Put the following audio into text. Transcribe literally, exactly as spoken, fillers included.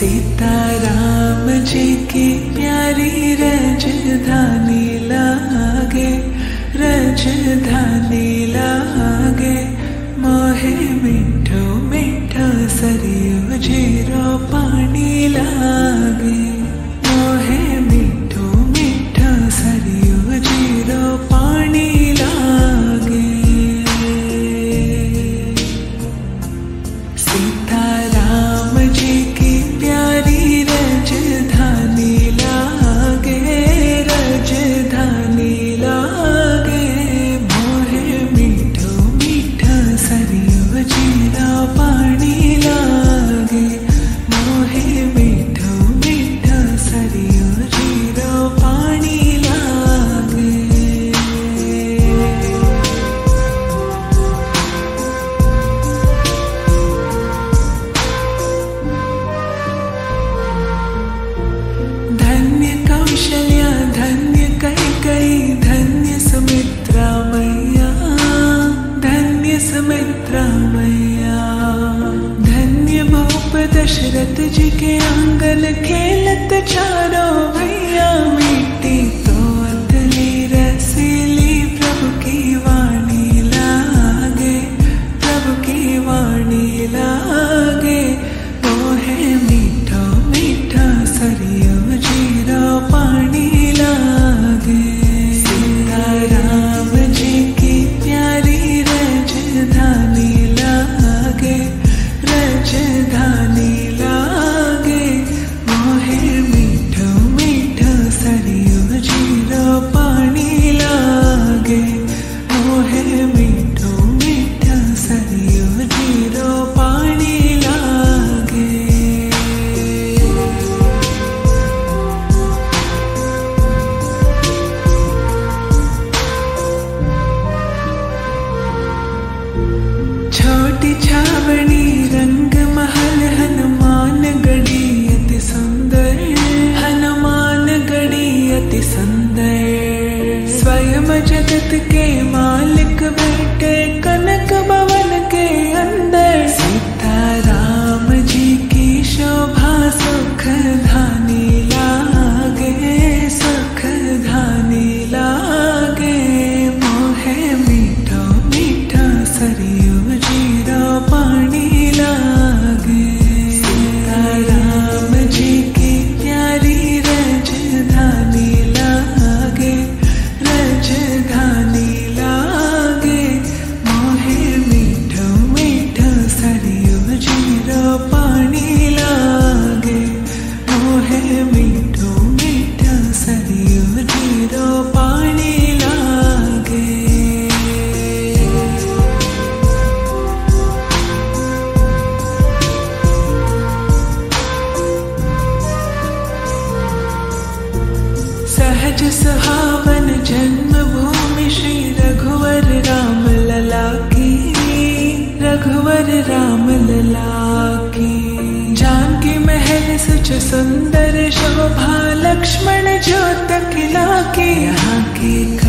सीताराम जी की प्यारी राजधानी लागे, राजधानी लागे। मोहे मिठो मिठो सरियो जीरो पानी लागे, मोहे मिठो मिठो सरियो जीरो पानी लागे। सीताराम जी की प्यारी राजधानी लागे, राजधानी लागे। मोहे मिठो मिठो सरियो जीरो पानी लागे, मोहे मिठो मिठो सरियो जीरो पानी लागे। धन्य कौशल्या धन्य कैकेयी धन्य सुमित्रा मैया, धन्य सुमित्रा मैया। धन्य भूप दशरथ जी के आंगन खेलत चारों भैया। मीठी तो अतली रसीली प्रभु की वाणी लागे, प्रभु की वाणी लागे। मोहे मीठो मीठो सरियो जीरो पानी लागे। सीताराम जी की प्यारी राजधानी लागे, राजधानी लागे। मोहे मिठो मिठो सरियो जीरो पानी लागे, मोहे मिठो मिठो सरियो जीरो पानी लागे। छोटी छावनी रंग महल हनुमान गढ़ी अति सुंदर, हनुमान गढ़ी अति सुंदर। स्वयं जगत के मालिक बैठे कनक भवन के अंदर। सीताराम जी की शोभा सुख धानी लागे, सुख धानी लागे। मोहे मिठो मिठो सरियो जीरो पानी लागे। सीताराम जी की प्यारी राजधानी लागे, राजधानी लागे। मोहे मिठो मिठो सरियो जीरो पानी लागे, मोहे मिठो मिठो सरियो जीरो पानी लागे। सहज सुहावन जन्मभूमि श्री रघुवर राम लला की, रघुवर राम लला की। जानकी महल सुच सुंदर शोभा लक्ष्मण ज्योत खिला की। यहाँ की